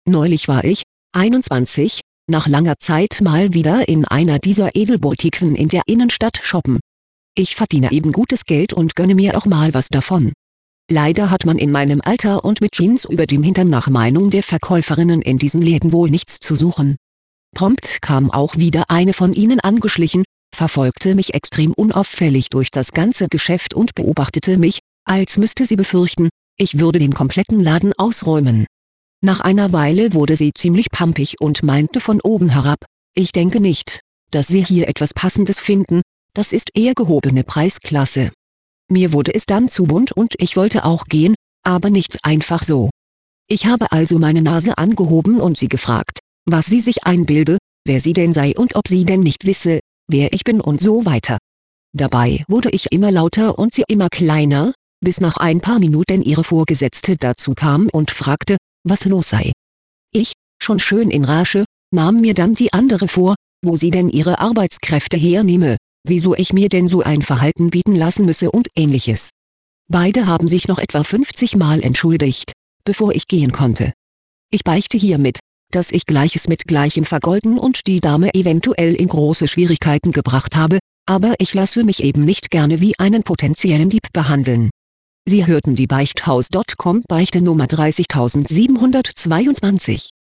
Neulich war ich, 21, nach langer Zeit mal wieder in einer dieser Edelboutiquen in der Innenstadt shoppen. Ich verdiene eben gutes Geld und gönne mir auch mal was davon. Leider hat man in meinem Alter und mit Jeans über dem Hintern nach Meinung der Verkäuferinnen in diesen Läden wohl nichts zu suchen. Prompt kam auch wieder eine von ihnen angeschlichen, verfolgte mich extrem unauffällig durch das ganze Geschäft und beobachtete mich, als müsste sie befürchten, ich würde den kompletten Laden ausräumen. Nach einer Weile wurde sie ziemlich pampig und meinte von oben herab: „Ich denke nicht, dass Sie hier etwas Passendes finden, das ist eher gehobene Preisklasse." Mir wurde es dann zu bunt und ich wollte auch gehen, aber nicht einfach so. Ich habe also meine Nase angehoben und sie gefragt, was sie sich einbilde, wer sie denn sei und ob sie denn nicht wisse, wer ich bin und so weiter. Dabei wurde ich immer lauter und sie immer kleiner, bis nach ein paar Minuten ihre Vorgesetzte dazu kam und fragte, was los sei. Ich, schon schön in Rage, nahm mir dann die andere vor, wo sie denn ihre Arbeitskräfte hernehme, wieso ich mir denn so ein Verhalten bieten lassen müsse und ähnliches. Beide haben sich noch etwa 50 Mal entschuldigt, bevor ich gehen konnte. Ich beichte hiermit, dass ich Gleiches mit Gleichem vergolden und die Dame eventuell in große Schwierigkeiten gebracht habe, aber ich lasse mich eben nicht gerne wie einen potenziellen Dieb behandeln. Sie hörten die Beichthaus.com Beichte Nummer 30722.